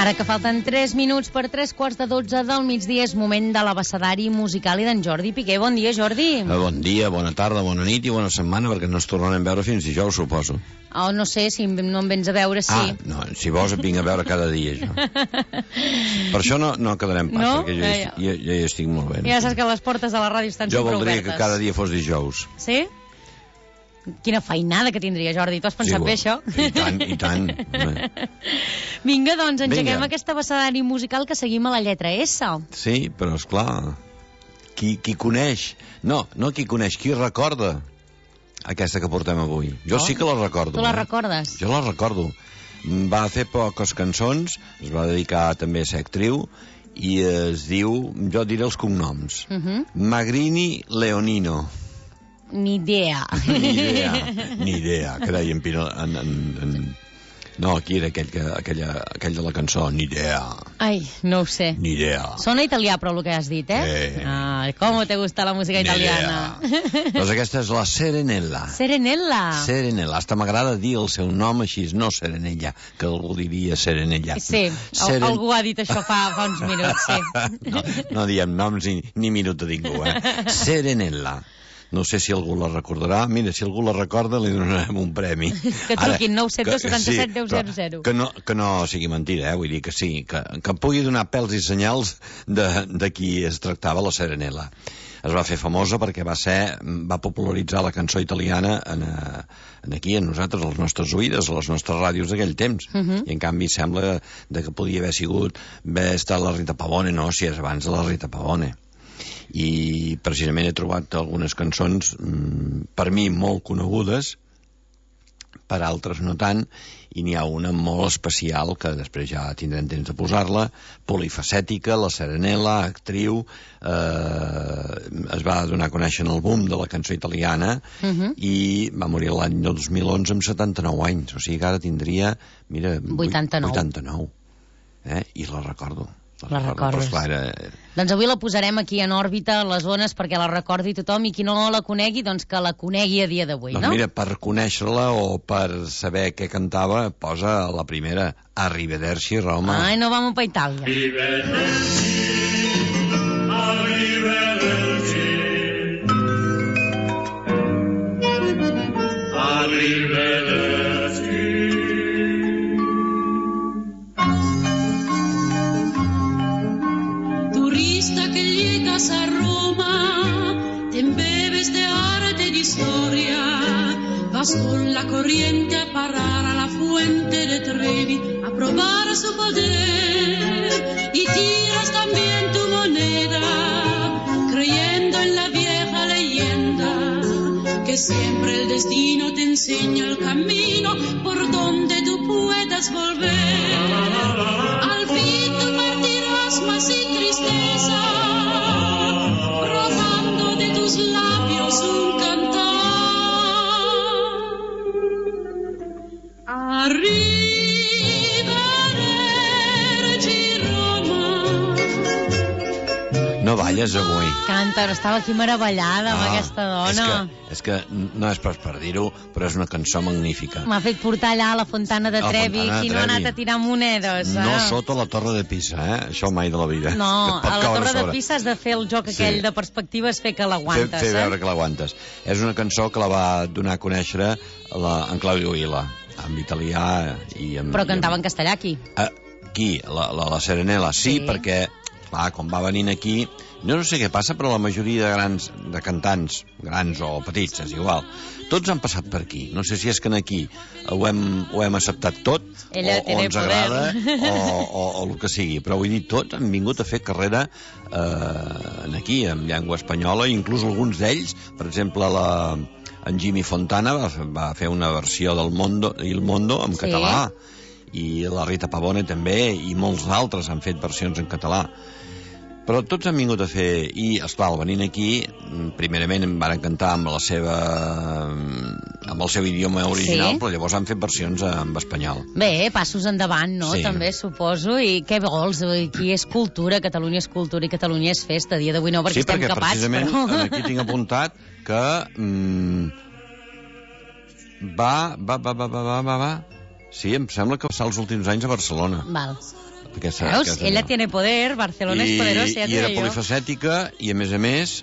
Ara que falten 3 minuts per 3:45 del migdia, és moment de l'abecedari musical i d'en Jordi Piqué. Bon dia, Jordi. Bon dia, bona tarda, bona nit i bona setmana, perquè no ens tornarem a veure fins dijous, suposo. Oh, no sé, si no em vens a veure, sí. Ah, no, si vols et vinc a veure cada dia, jo. Per això no quedarem pas, no? Perquè jo ja estic molt bé. Ja saps que les portes de la ràdio estan sempre obertes. Jo voldria que cada dia fos dijous. Sí? Quina feinada que tindria, Jordi. Tu has pensat bé, això? I tant. Vinga, doncs, engeguem aquest abecedari musical que seguim a la lletra S. Sí, però esclar, qui coneix... No qui coneix, qui recorda aquesta que portem avui. Jo sí que la recordo. Tu la recordes? Jo la recordo. Va fer poques cançons, es va dedicar també a ser actriu, i es diu, jo diré els cognoms, Magrini Leonino. Ni idea. Ni idea. Carai, no, aquí era aquell de la cançó, ni idea. Ai, no ho sé. Ni idea. Sona italià, però, el que has dit, eh? Com te gusta la música italiana? Doncs aquesta és la Serenella. Serenella. Hasta m'agrada dir el seu nom així, no Serenella, que algú diria Serenella. Sí, algú ha dit això fa uns minuts, sí. No diem noms ni minut de ningú, Serenella. No sé si algú la recordarà. Mira, si algú la recorda, li donarem un premi. Que truquin 972 77 10 00. Que no sigui mentida, vull dir que sí, que pugui donar pèls i senyals de qui es tractava la Serenella. Es va fer famosa perquè va popularitzar la cançó italiana aquí, a nosaltres, als nostres oïdes, a les nostres ràdios d'aquell temps. I en canvi sembla que podia haver estat la Rita Pavone, no, si és abans de la Rita Pavone. I precisament he trobat algunes cançons per mi molt conegudes, per altres no tant, i n'hi ha una molt especial que després ja tindrem temps de posar-la, polifacètica, la Serenella, actriu, es va donar a conèixer en el boom de la cançó italiana i va morir l'any 2011 amb 79 anys, o sigui que ara tindria, mira, 89. I la recordo. La recordes. Doncs avui la posarem aquí en òrbita, a les zones, perquè la recordi tothom, i qui no la conegui, doncs que la conegui a dia d'avui, no? Doncs mira, per conèixer-la o per saber què cantava, posa la primera, Arrivederci, Roma. Ai, no vamos pa Itàlia. A Roma, te embebes de arte y de historia, vas con la corriente a parar a la fuente de Trevi, a probar su poder, y tiras también tu moneda, creyendo en la vieja leyenda, que siempre el destino te enseña el camino por donde tú puedas volver. Al fin tú partirás más sin tristeza, labios un cantar. Arrivederci Roma. No balles avui. Canta, estava aquí meravellada amb aquesta dona. És que no és pas per dir-ho, però és una cançó magnífica. M'ha fet portar allà a la Fontana de Trevi, qui no ha anat a tirar monedes. No sota la Torre de Pisa, això mai de la vida. No, a la Torre de Pisa has de fer el joc aquell de perspectiva, és fer que l'aguantes. Fer veure que l'aguantes. És una cançó que la va donar a conèixer en Claudio Vila, en italià i en... Però cantava en castellà, aquí. Aquí, la Serenella, sí, perquè... Clar, quan va venint aquí, no sé què passa, però la majoria de cantants, grans o petits, és igual, tots han passat per aquí. No sé si és que aquí ho hem acceptat tot, o ens agrada, o el que sigui, però vull dir, tots han vingut a fer carrera aquí, en llengua espanyola, i inclús alguns d'ells, per exemple, en Jimmy Fontana va fer una versió del Il Mondo en català, i la Rita Pavone també, i molts altres han fet versions en català. Però tots han vingut a fer, i esclar, venint aquí, primerament em van cantar amb el seu idioma original, però llavors han fet versions en espanyol. Bé, passos endavant, no? Sí. També suposo, i què vols? Aquí és cultura, Catalunya és cultura i Catalunya és festa. A dia d'avui no, perquè estem capats. Sí, perquè precisament aquí tinc apuntat que va Sí, em sembla que va passar els últims anys a Barcelona. Val. Veus? Ella tiene poder, Barcelona és poderosa, ja i era polifacètica, i a més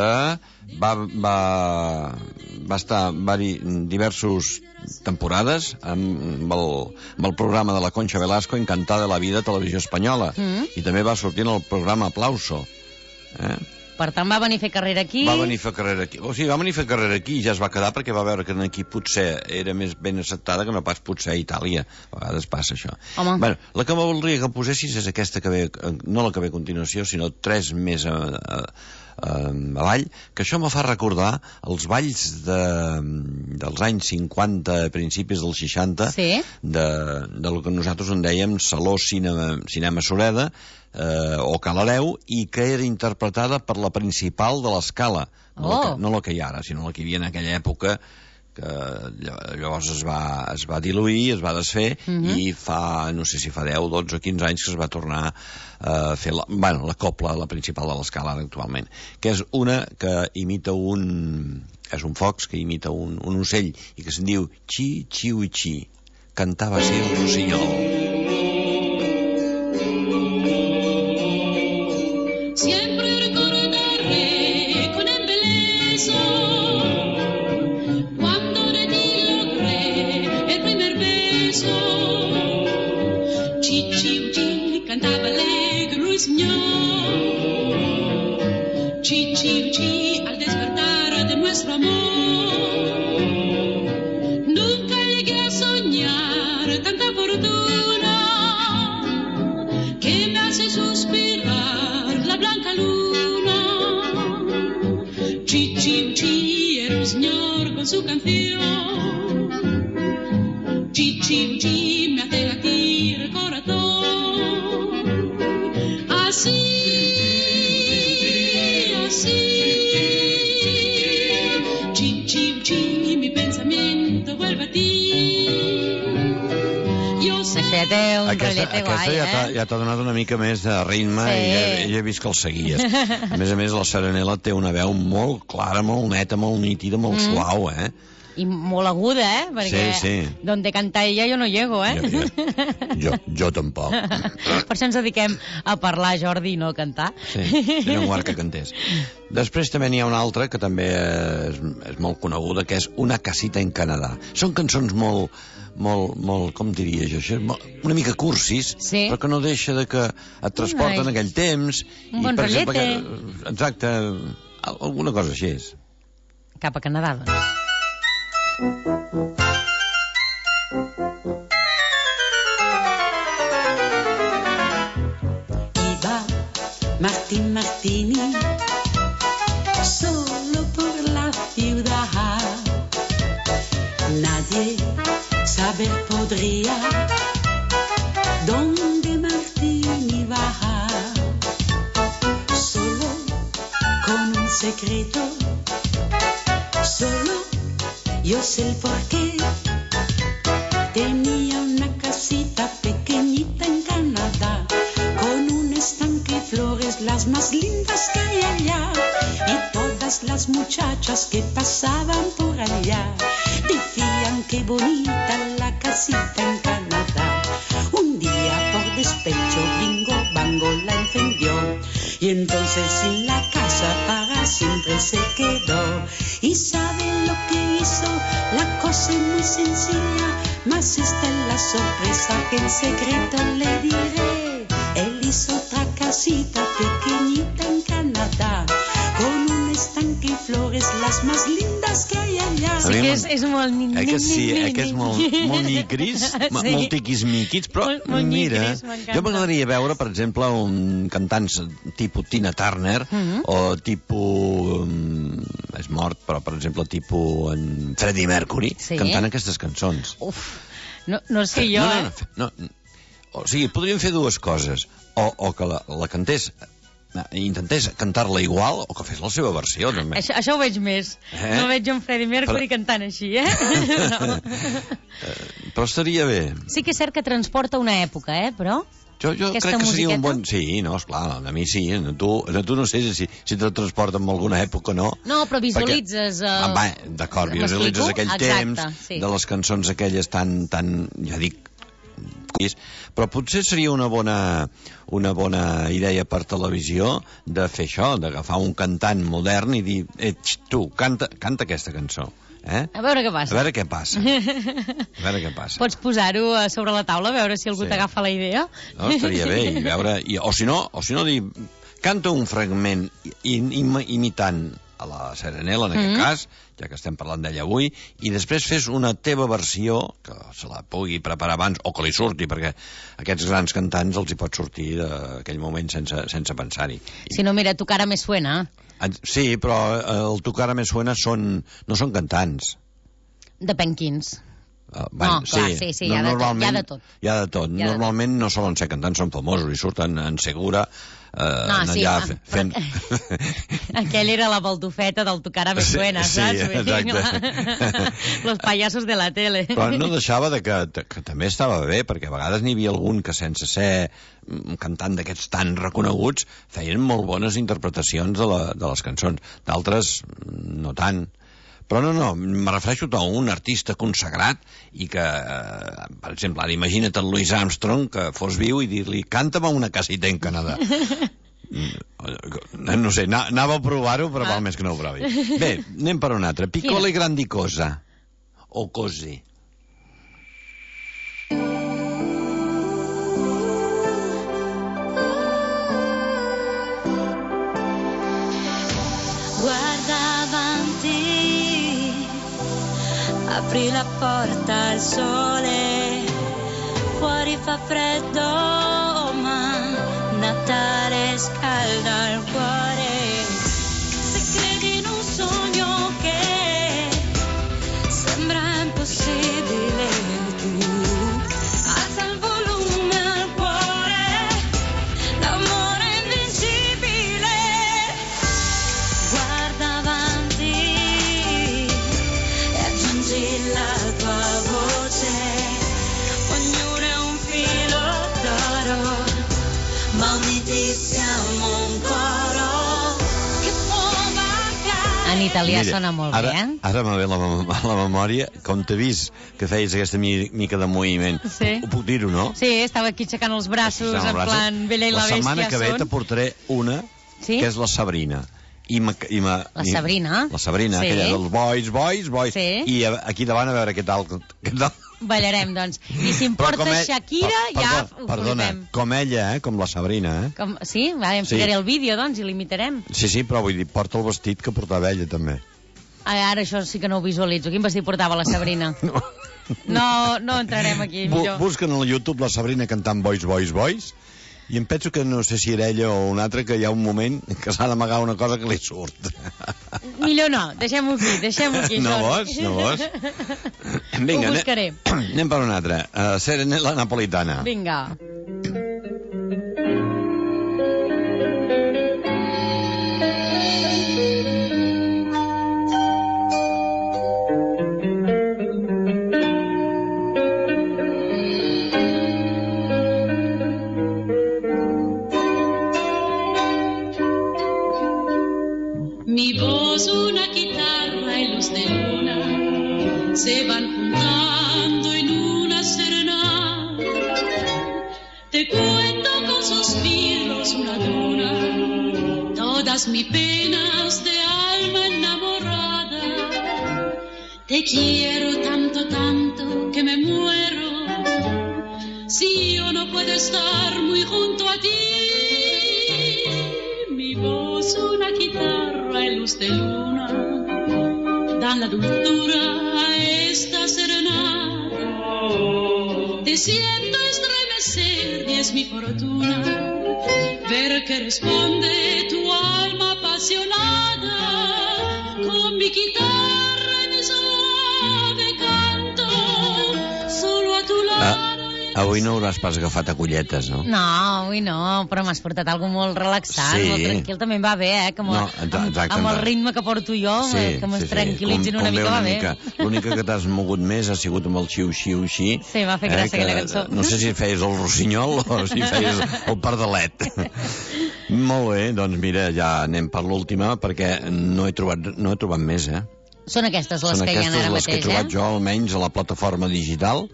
va estar diversos temporades amb el programa de la Concha Velasco, Encantada de la vida, Televisió Espanyola, i també va sortir en el programa Aplauso. Per tant, va venir a fer carrera aquí. Va venir a fer carrera aquí. O sigui, va venir a fer carrera aquí i ja es va quedar perquè va veure que aquí potser era més ben acceptada que no pas potser a Itàlia. A vegades passa això. Home. Bueno, la que voldria que posessis és aquesta que ve, no la que ve a continuació, sinó 3 més avall, que això me fa recordar els balls dels anys 50, principis dels 60, del que nosaltres en dèiem Saló Cinema Sureda, o Ca l'Hereu, i que era interpretada per la principal de l'Escala, no la que hi ha ara, sinó la que hi havia en aquella època, que llavors es va diluir, es va desfer, i fa, no sé si fa 10, 12 o 15 anys que es va tornar a fer la copla, la principal de l'Escala actualment, que és una que imita és un fox que imita un ocell, i que se'n diu Chi, Chiu i Chi. Cantava així el rossinyol. Siempre recordaré con embeleso cuando de ti logré el primer beso. Chi, chi, chi, cantaba alegre ruiseñor. Chi, chi, chi, al despertar de nuestro amor. Nunca llegué a soñar tanta fortuna que me hace suspirar la blanca luna. Chi, chi, chi, era un señor con su canción. Chi, chi, chi, me hace latir el corazón. Así, así. Chi, chi, chi, mi pensamiento vuelve a ti. Aquesta ja t'ha donat una mica més de ritme, i ja he vist que el seguies. A més, la Serenela té una veu molt clara, molt neta, molt nítida, molt suau, I molt aguda, perquè donde canta ella jo no llego, Jo tampoc. Per això ens dediquem a parlar, Jordi, i no a cantar. Sí, era un guard que cantés. Després també n'hi ha una altra que també és molt coneguda, que és Una casita en Canadà. Són cançons molt, com diria jo, una mica cursis, però que no deixa de que et transporten en aquell temps. Un bon rotllete. Exacte, alguna cosa així és. Cap a Canadà, doncs. Iba Martín Martini solo por la ciudad. Nadie saber podría dónde Martini va. Solo con un secreto, solo yo sé el porqué. Tenía una casita pequeñita en Canadá, con un estanque y flores las más lindas que hay allá. Y todas las muchachas que pasaban por allá decían que bonita la casita en Canadá. Un día por despecho Bingo Bango la encendió, y entonces en la casa para siempre se quedó. Y saben lo que hizo, la cosa es muy sencilla, mas esta es la sorpresa que en secreto le diré. Él hizo otra casita pequeñita en Canadá, con un estanque y flores las más lindas que hay allá. Sí que és molt... que és molt nyicris, molt tiquis-miquis, però mira, jo m'agradaria veure, per exemple, un cantant tipus Tina Turner, o tipus... és mort, però, per exemple, tipus en Freddie Mercury, cantant aquestes cançons. Uf, no sé jo, O sigui, podríem fer dues coses, o que la cantés, intentés cantar-la igual, o que fes la seva versió, també. Això ho veig més. No veig un Freddie Mercury cantant així, No. Però estaria bé. Sí que és cert que transporta una època, però... Jo crec que seria un bon... Sí, no, esclar, a mi sí. A tu no sé si te transporta en alguna època o no. No, però visualitzes... D'acord, visualitzes aquell temps de les cançons aquelles tan ja dic, però potser seria una bona idea per televisió de fer això, d'agafar un cantant modern i dir, tu, canta aquesta cançó. A veure què passa. A veure què passa. Pots posar-ho sobre la taula, a veure si algú t'agafa la idea. No, estaria bé, i veure... O si no dir, canta un fragment imitant a la Serenela, en aquest cas, ja que estem parlant d'ella avui, i després fes una teva versió, que se la pugui preparar abans, o que li surti, perquè aquests grans cantants els hi pot sortir d'aquell moment sense pensar-hi. Si no, mira, Tu cara me suena. Sí, però el Tu cara me suena no són cantants. Depèn quins. Clar, sí, hi ha de tot. Hi ha de tot. Normalment no solen ser cantants, són famosos i surten en Segura allà fent... Aquell era la baldufeta del Tu cara me suena, saps? Sí, exacte. Los payasos de la tele. Però no deixava que també estava bé, perquè a vegades n'hi havia algun que sense ser un cantant d'aquests tan reconeguts feien molt bones interpretacions de les cançons. D'altres no tant. Però no, me refereixo a un artista consagrat i que, per exemple, ara imagina't el Louis Armstrong que fos viu i dir-li, canta'm una casita en Canadà. No sé, anava a provar-ho, però val més que no ho provi. Bé, anem per un altre. Piccola e grandi cosa. O così. Apri la porta al sole, fuori fa freddo, ma Natale scalda il cuore. Se credi in un sogno che sembra impossibile, tu alza il volume al cuore, l'amore è invincibile. Guarda avanti e aggiungi la tua voce, ognuno è un filo d'oro, ma uniti siamo un coro che può vagare. En italià sona molt bé, Ara me ve la memòria, com t'he vist que feies aquesta mica de moviment. Sí. Ho puc dir-ho, no? Sí, estava aquí aixecant els braços, en plan Bella i la Bèstia. La setmana que ve t'aportaré una, que és la Sabrina. La Sabrina? La Sabrina, aquella dels boys. Sí. I aquí davant a veure què tal. Ballarem, doncs. I si em portes Shakira, ja ho perdona, com ella, com la Sabrina, Sí? Em ficaré el vídeo, doncs, i l'imitarem. Sí, però vull dir, porta el vestit que portava ella, també. Ara això sí que no ho visualitzo. Quin vestit portava la Sabrina? No entrarem aquí, millor. Busquen a YouTube la Sabrina cantant Boys, i em penso que no sé si era ella o un altre, que hi ha un moment que s'ha d'amagar una cosa que li surt. Millor no, deixem-ho aquí. No vols? Vinga, ho buscaré. Anem per una altra. Serenela napolitana. Vinga. Mi voz, una guitarra y luz de luna se van juntando en una serenata. Te cuento con suspiros una duna, todas mis penas de alma enamorada. Te quiero tanto, tanto que me muero si yo no puedo estar muy junto a ti. Mi voz, una guitarra y luz de luna dan la dulzura a esta serenata. Te siento estremecer y es mi fortuna ver que responde tu alma apasionada con mi guitarra y mi suave canto solo a tu lado. Avui no hauràs pas agafat acolletes, no? No, avui no, però m'has portat alguna molt relaxant, molt tranquil, també em va bé, que amb el ritme que porto jo, que m'es tranquil·litzin una mica, va bé. L'única que t'has mogut més ha sigut amb el xiu-xiu-xi. Sí, m'ha fet gràcia aquella cançó. No sé si feies el rossinyol o si feies el pardalet. Molt bé, doncs mira, ja anem per l'última, perquè no he trobat més, Són aquestes les que hi ha ara mateix, les que he trobat jo, almenys, a la plataforma digital.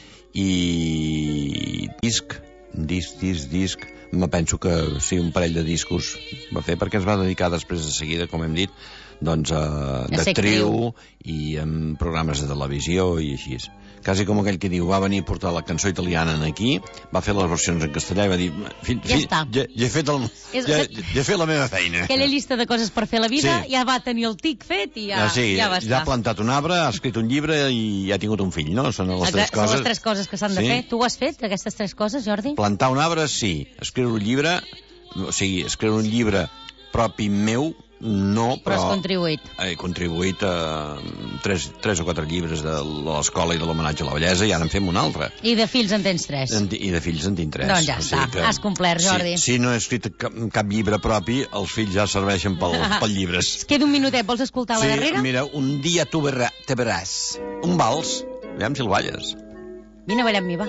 I disc, me penso que sí, un parell de discos va fer, perquè es va dedicar després de seguida, com hem dit, doncs d'actriu i en programes de televisió i així. Quasi com aquell que diu, va venir a portar la cançó italiana aquí, va fer les versions en castellà i va dir, ja he fet la meva feina. Aquella llista de coses per fer a la vida, ja va tenir el tic fet i ja va estar. Ja ha plantat un arbre, ha escrit un llibre i ha tingut un fill, no? Són les tres coses que s'han de fer. Tu ho has fet, aquestes tres coses, Jordi? Plantar un arbre, sí. Escriure un llibre, escriure un llibre propi meu, no, però has contribuït. He contribuït a 3 o 4 llibres de l'escola i de l'homenatge a la bellesa, i ara en fem un altre. I de fills en tens 3. I de fills en tinc 3. Doncs ja està, has complert, Jordi. Si no he escrit cap llibre propi, els fills ja serveixen pel llibres. Es queda un minutet, vols escoltar la darrera? Sí, mira, un dia te veràs. Un vals, aviam si el balles. Vine a ballar amb mi, va.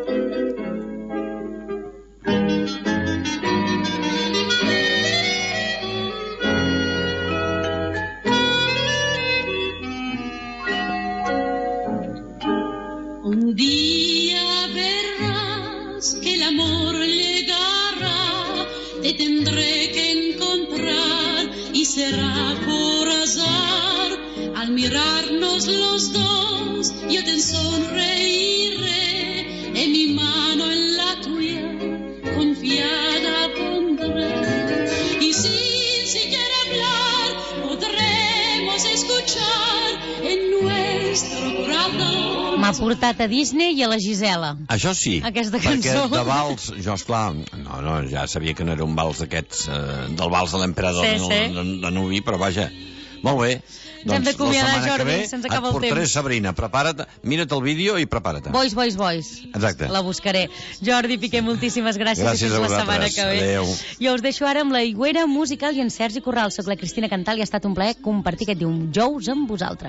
Un día verás que el amor llegará, te tendré que encontrar y será por azar. Al mirarnos los dos yo te sonreiré, en mi mano en la tuya confiada pondré. Y sin siquiera hablar podremos escuchar en nuestro corazón. M'ha portat a Disney i a la Gisela. Això sí, aquesta cançó. Perquè de vals, jo esclar, ja sabia que no era un vals d'aquests, del vals de l'emperador de Nubi, però vaja, molt bé. Ens hem d'acomiadar, Jordi, se'ns acaba el temps. Et portaré, Sabrina, prepara't, mira't el vídeo i prepara't. Boys. Exacte. La buscaré. Jordi Piqué, moltíssimes gràcies. Gràcies a vosaltres. La setmana que ve. Adéu. Jo us deixo ara amb la Higuera Musical i en Sergi Corral. Soc la Cristina Cantal i ha estat un plaer compartir aquest dijous amb vosaltres.